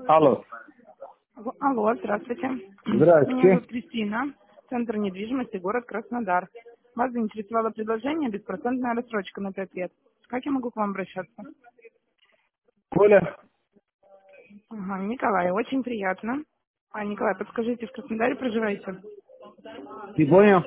Алло. Алло, здравствуйте. Меня Здравствуйте. зовут Кристина, Центр недвижимости, город Краснодар. Вас заинтересовало предложение беспроцентная рассрочка на 5 лет. Как я могу к вам обращаться? Коля, Ага, Николай, очень приятно. Николай, подскажите, в Краснодаре проживаете? не понял?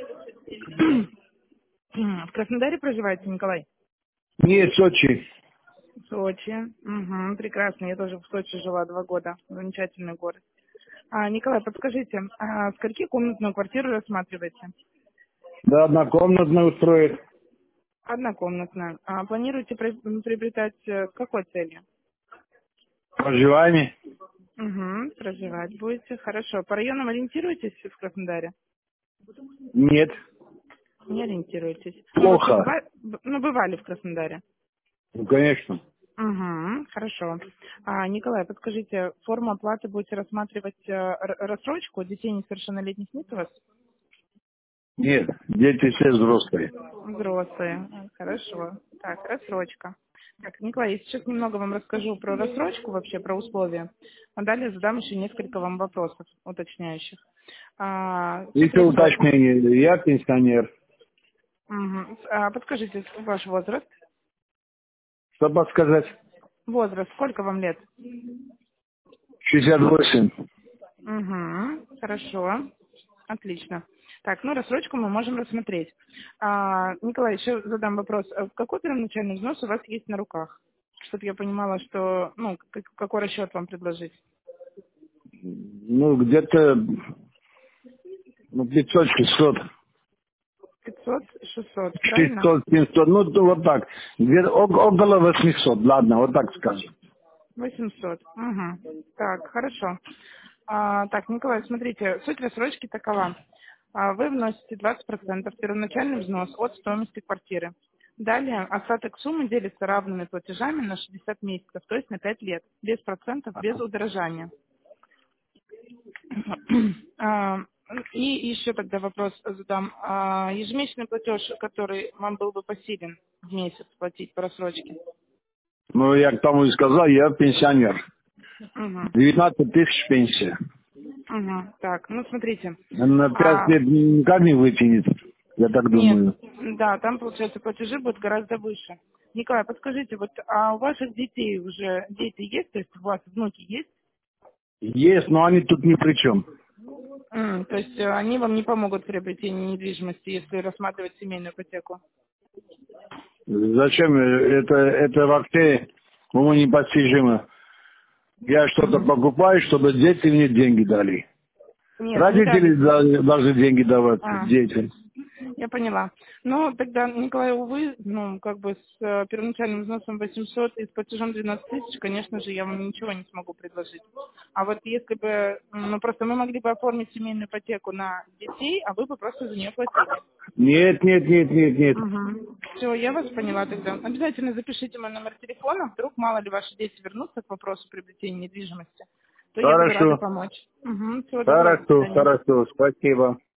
В Краснодаре проживаете, Николай? Нет, Сочи. В Сочи. Угу, прекрасно, я тоже в Сочи жила 2 года. Замечательный город. Николай, подскажите, скольки комнатную квартиру рассматриваете? Да, однокомнатно устроит. Однокомнатная. Планируете приобретать с какой целью? Проживаемый? Угу, проживать будете. Хорошо. По районам ориентируетесь в Краснодаре? Нет. Не ориентируетесь. Ну, вообще Плохо. бывали в Краснодаре. Ну, конечно. Угу, хорошо. Николай, подскажите, форму оплаты будете рассматривать рассрочку? Детей несовершеннолетних нет у вас? Нет, дети все взрослые. Взрослые. Хорошо. Так, рассрочка. Так, Николай, я сейчас немного вам расскажу про рассрочку, вообще про условия. А далее задам еще несколько вам вопросов уточняющих. Суть Еще рассрочки. уточнение. Я пенсионер. Мгм. Подскажите, ваш возраст? Что подсказать? Возраст, сколько вам лет? 68. Угу, хорошо. Отлично. Так, ну рассрочку мы можем рассмотреть. Николай, еще задам вопрос. Какой первоначальный взнос у вас есть на руках? Чтобы я понимала, что, ну, какой расчет вам предложить? Ну, где-то 500-600. 500, 600, правильно? 600, 700. Ну, то вот так. Где-то около 800. Ладно, вот так скажем. 800. Угу. Так, хорошо. Так, Николай, смотрите, суть рассрочки такова. Вы вносите 20% первоначальный взнос от стоимости квартиры. Далее остаток суммы делится равными платежами на 60 месяцев, то есть на 5 лет, без процентов, без удорожания. А, И еще тогда вопрос задам. Ежемесячный платеж, который вам был бы посилен в месяц платить по рассрочке? Ну, я к тому и сказал, я пенсионер. Угу. 19 тысяч пенсия. Угу. Так, ну смотрите. На 5 А, лет никак не вытянет, я так Нет, думаю. да, там, получается, платежи будут гораздо выше. Николай, подскажите, вот у ваших детей уже дети есть, то есть у вас внуки есть? Есть, но они тут ни при чем. То есть они вам не помогут в приобретении недвижимости, если рассматривать семейную ипотеку? Зачем? Это вообще уму непостижимо. Я что-то Мгм. покупаю, чтобы дети мне деньги дали. Нет, не Родители дали. должны деньги давать А, детям. я поняла. Ну, тогда, Николай, увы, ну, как бы с первоначальным взносом 800 и с платежом 12 тысяч, конечно же, я вам ничего не смогу предложить. А вот если бы, ну, просто мы могли бы оформить семейную ипотеку на детей, а вы бы просто за нее платили. Нет, нет, нет, нет, нет. Угу. Все, я вас поняла тогда. Обязательно запишите мой номер телефона, вдруг мало ли ваши дети вернутся к вопросу приобретения недвижимости, то я буду рада Хорошо, помочь. Угу. Всего доброго, до хорошо, свидания. хорошо, спасибо.